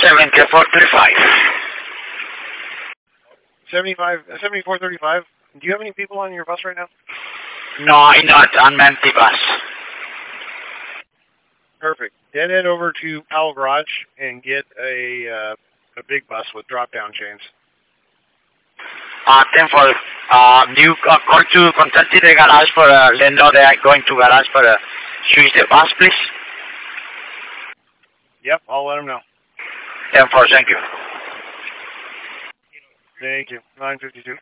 7435. 7435. Do you have any people on your bus right now? No, I not. I'm empty bus. Perfect. Then head over to Powell Garage and get a big bus with drop-down chains. 10 for, you call to contact the garage for, let them know that I'm going to garage for switch the bus, please. Yep, I'll let them know. 10 for, thank you. Thank you. 952.